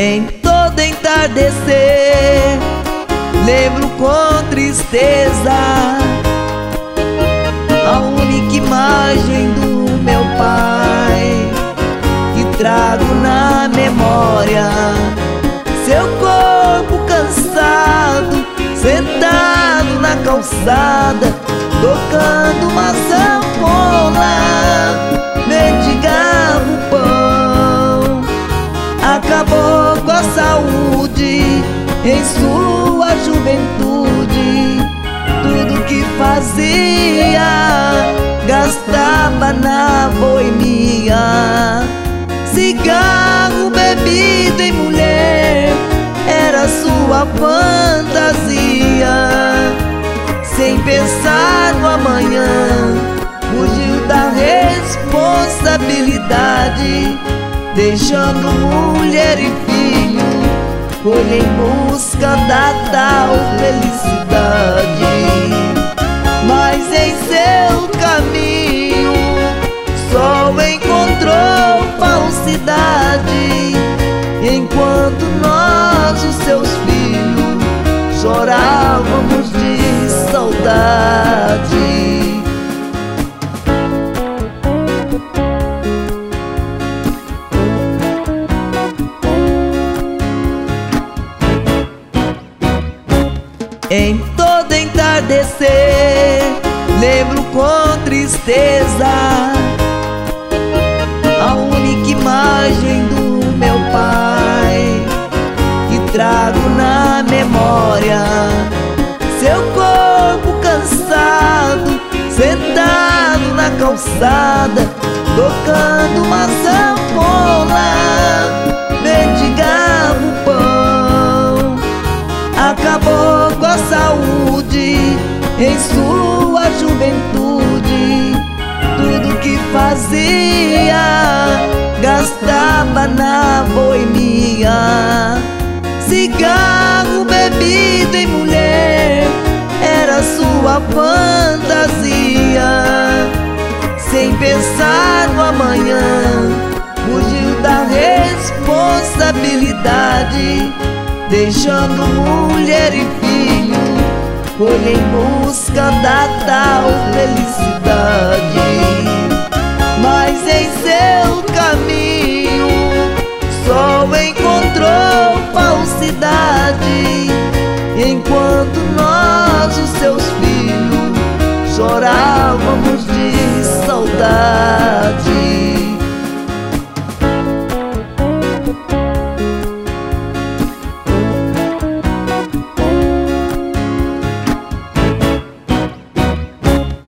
Em todo entardecer, lembro com tristeza a única imagem do meu pai que trago na memória. Seu corpo cansado, sentado na calçada, tocando uma sanfona, mendigava o pão. Acabou com a saúde em sua juventude. Tudo que fazia gastava na boemia. Cigarro, bebida e mulher era sua fantasia. Sem pensar no amanhã, fugiu da responsabilidade, deixando mulher e filho, foi em busca da tal felicidade. Mas em seu caminho só encontrou falsidade, enquanto nós, os seus filhos, chorávamos de saudade. Em todo entardecer, lembro com tristeza a única imagem do meu pai que trago na memória. Seu corpo cansado, sentado na calçada, tocando uma sanfona, mendigava o pão. Acabou com a saúde em sua juventude. Tudo que fazia gastava na boemia. Cigarro, bebida e mulher era sua fantasia. Sem pensar no amanhã, fugiu da responsabilidade, deixando mulher e filho, foi em busca da tal felicidade.